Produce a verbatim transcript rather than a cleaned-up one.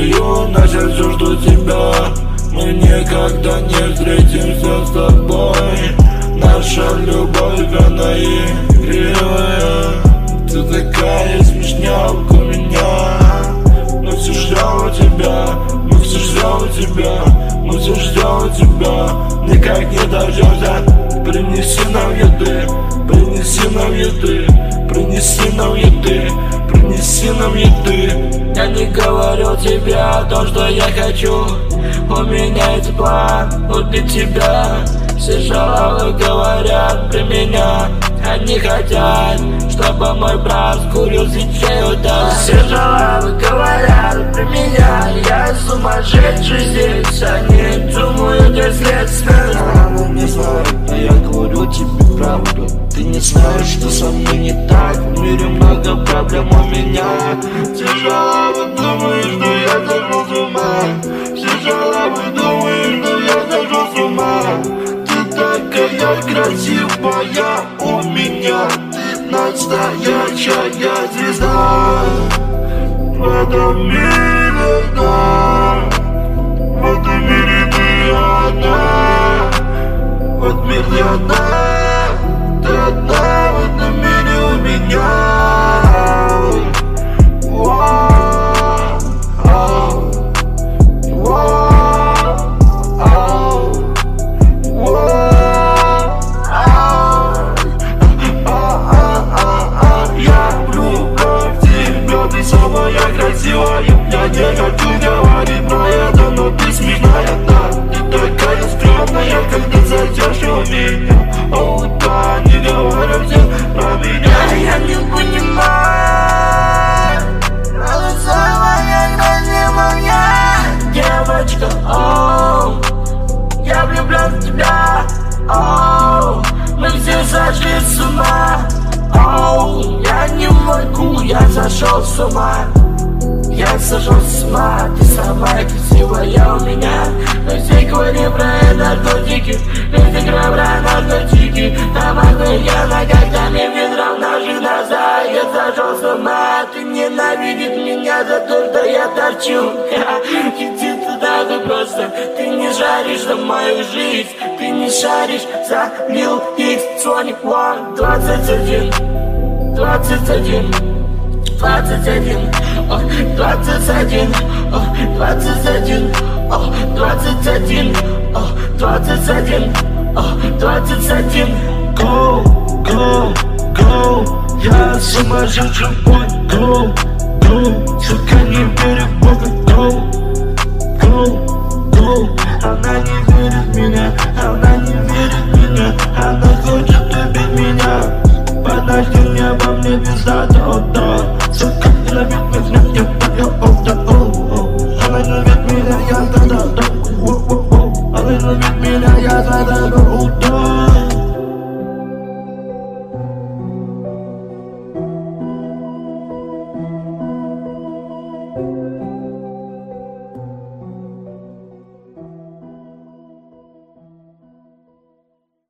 даю на сердце, жду тебя. Мы никогда не встретимся с тобой. Наша любовь, она игривая. Ты такая смешнявка у меня. Мы все ждем тебя, мы все ждем тебя, мы все ждем тебя. Никак не дождемся. Принеси нам еды, принеси нам еды, принеси нам еды, принеси нам еды. Я не говорю тебе о том, что я хочу. У меня есть план убить тебя. Все жалобы говорят про меня. Они хотят, чтобы мой брат курил свечей, да. Все жалобы говорят про меня. Я сумасшедший здесь. Они думают, я следствие. Она не знает, а я говорю тебе правду. Ты не знаешь, что со мной не так. В мире много проблем у меня. Все жалобы думают, что я сошел с ума. Все жалобы думают, что я сошел с ума. Ты такая красивая у меня. Ты настоящая звезда в этом мире, да. В этом мире ты одна. В этом мире ты одна. Ты одна в этом мире у меня. Я не хочу говорить про это, но ты смешная, да. Ты такая стрёмная, когда зайдешь у меня. О, да, не говорю все про меня. Я не понимаю, она самая красивая девочка. Оу, я влюблен в тебя. Оу, мы все сошли с ума. Оу, я не могу, я сошел с ума. Я сошел с ума, ты самая красивая у меня. Мы все говорим про наркотики, Инстаграм про наркотики. Там охуенно, когда мне ветром ножи назад. Я сошел с ума, ты ненавидишь меня за то, что я торчу. Иди туда, ты просто, ты не жаришь за мою жизнь. Ты не шаришь за Lil X, Sonic One, двадцать один, двадцать один. Двадцать один, о, двадцать один, о, двадцать один, о, двадцать один, о, двадцать один, о, двадцать один. Go, go, go, я сумасшедший, go, go, сука, не верю в Бога.